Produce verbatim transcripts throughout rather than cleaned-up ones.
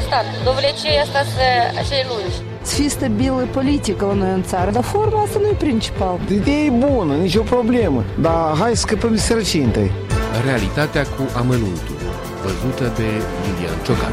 stat. Довлече остаться acei lungi. Să fie stabilă politică la noi în țară, dar forma asta nu e principal. Ideea e bună, nicio problemă, dar hai să scăpăm de sărăcie întâi. Realitatea cu amănuntul, văzută de Lilian Ciocan.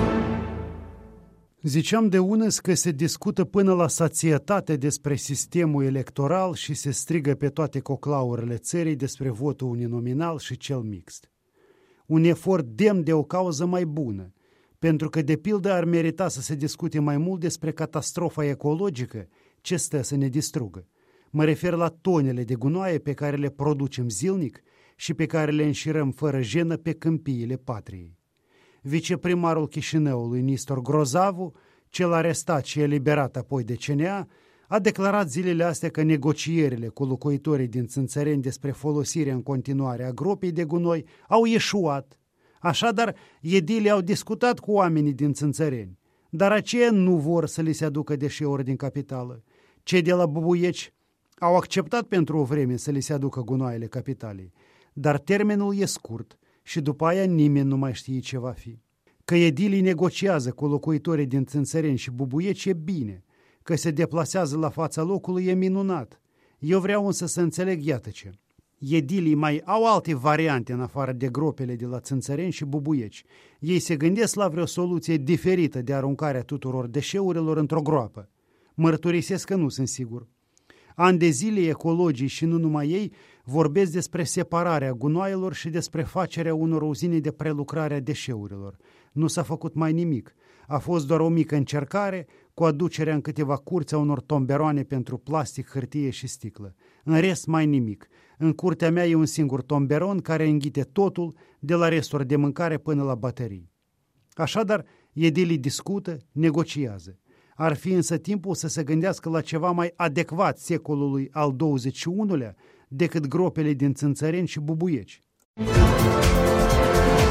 Ziceam de unăs că se discută până la sațietate despre sistemul electoral și se strigă pe toate coclaurile țării despre votul uninominal și cel mixt. Un efort demn de o cauză mai bună, pentru că de pildă ar merita să se discute mai mult despre catastrofa ecologică ce stă să ne distrugă. Mă refer la tonele de gunoaie pe care le producem zilnic și pe care le înșirăm fără jenă pe câmpiile patriei. Viceprimarul Chișinăului, Nistor Grozavu, cel arestat și eliberat apoi de C N A, a declarat zilele astea că negocierile cu locuitorii din Țânțăreni despre folosirea în continuare a gropii de gunoi au eșuat. Așadar, edilii au discutat cu oamenii din Țânțăreni, dar aceia nu vor să li se aducă deșeuri din capitală. Cei de la Bubuieci au acceptat pentru o vreme să li se aducă gunoaiele capitalei, dar termenul e scurt și după aia nimeni nu mai știe ce va fi. Că edilii negociază cu locuitorii din Țânțăreni și Bubuieci e bine, că se deplasează la fața locului e minunat. Eu vreau însă să înțeleg iată ce. Edilii mai au alte variante în afară de gropele de la Țânțăreni și Bubuieci. Ei se gândesc la vreo soluție diferită de aruncarea tuturor deșeurilor într-o groapă. Mărturisesc că nu sunt sigur. Ani de zile ecologii și nu numai ei vorbesc despre separarea gunoaielor și despre facerea unor uzine de prelucrare a deșeurilor. Nu s-a făcut mai nimic. A fost doar o mică încercare cu aducerea în câteva curți a unor tomberoane pentru plastic, hârtie și sticlă. În rest, mai nimic. În curtea mea e un singur tomberon care înghite totul, de la resturi de mâncare până la baterii. Așadar, edilii discută, negociază. Ar fi însă timpul să se gândească la ceva mai adecvat secolului al douăzeci și unulea decât gropele din Țânțăreni și Bubuieci.